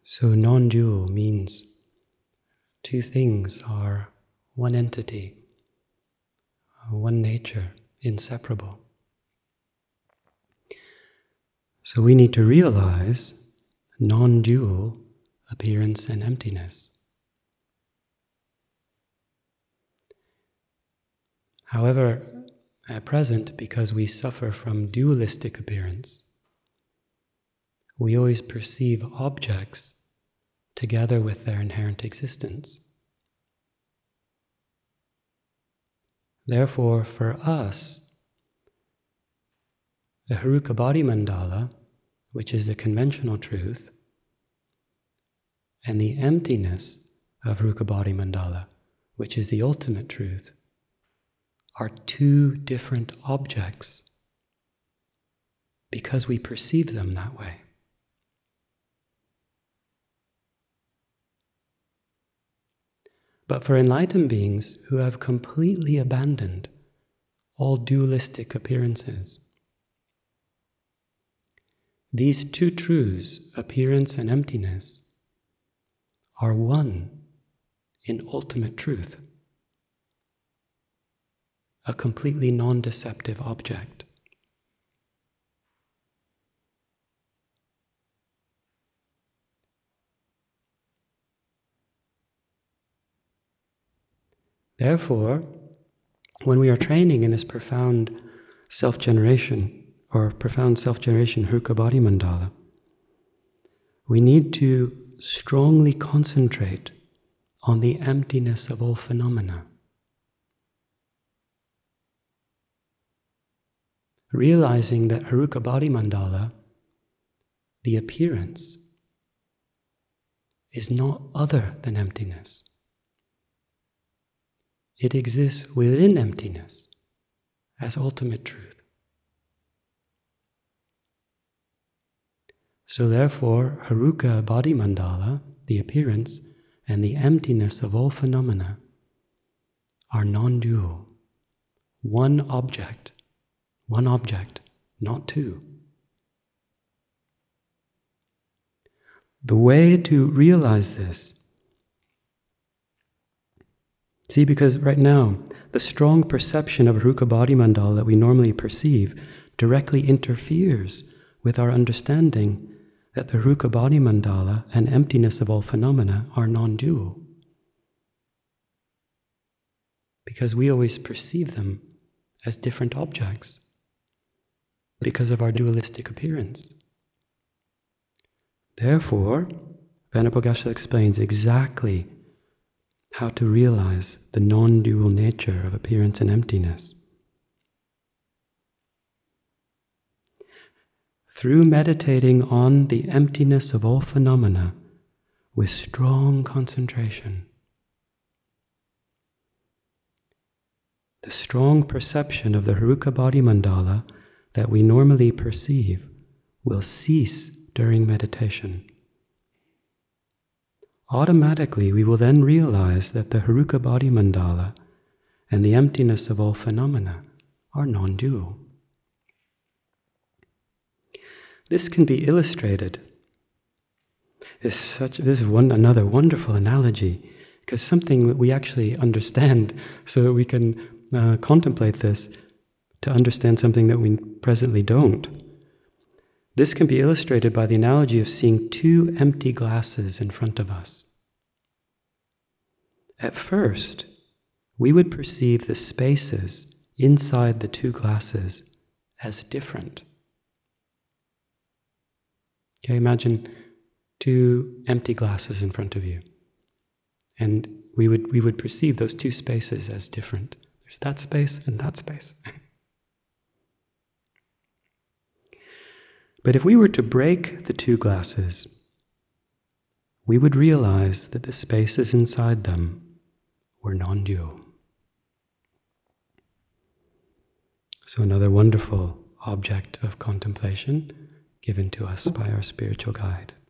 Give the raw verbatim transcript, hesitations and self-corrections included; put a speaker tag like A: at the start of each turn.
A: So non-dual means two things are one entity, one nature, inseparable. So we need to realize non-dual appearance and emptiness. However, at present, because we suffer from dualistic appearance, we always perceive objects together with their inherent existence. Therefore, for us, the Heruka Body Mandala, which is the conventional truth, and the emptiness of Heruka Body Mandala, which is the ultimate truth, are two different objects because we perceive them that way. But for enlightened beings who have completely abandoned all dualistic appearances, these two truths, appearance and emptiness, are one in ultimate truth, a completely non-deceptive object. Therefore, when we are training in this profound self-generation, or profound self-generation Heruka Body Mandala, we need to strongly concentrate on the emptiness of all phenomena. Realizing that Heruka Body Mandala, the appearance, is not other than emptiness. It exists within emptiness as ultimate truth. So therefore, Heruka Body Mandala, the appearance, and the emptiness of all phenomena are non-dual. One object, one object, not two. The way to realize this, see, because right now, the strong perception of Heruka Body Mandala that we normally perceive directly interferes with our understanding that the Heruka Body Mandala and emptiness of all phenomena are non-dual. Because we always perceive them as different objects because of our dualistic appearance. Therefore, Venerable Geshe explains exactly how to realize the non-dual nature of appearance and emptiness. Through meditating on the emptiness of all phenomena with strong concentration, the strong perception of the Heruka Body Mandala that we normally perceive will cease during meditation. Automatically, we will then realize that the Heruka Body Mandala and the emptiness of all phenomena are non-dual. This can be illustrated. This is, such, this is one, another wonderful analogy, because something that we actually understand, so that we can uh, contemplate this to understand something that we presently don't. This can be illustrated by the analogy of seeing two empty glasses in front of us. At first, we would perceive the spaces inside the two glasses as different. Okay, imagine two empty glasses in front of you, and we would we would perceive those two spaces as different. There's that space and that space. But if we were to break the two glasses, we would realize that the spaces inside them were non-dual. So another wonderful object of contemplation given to us by our spiritual guide.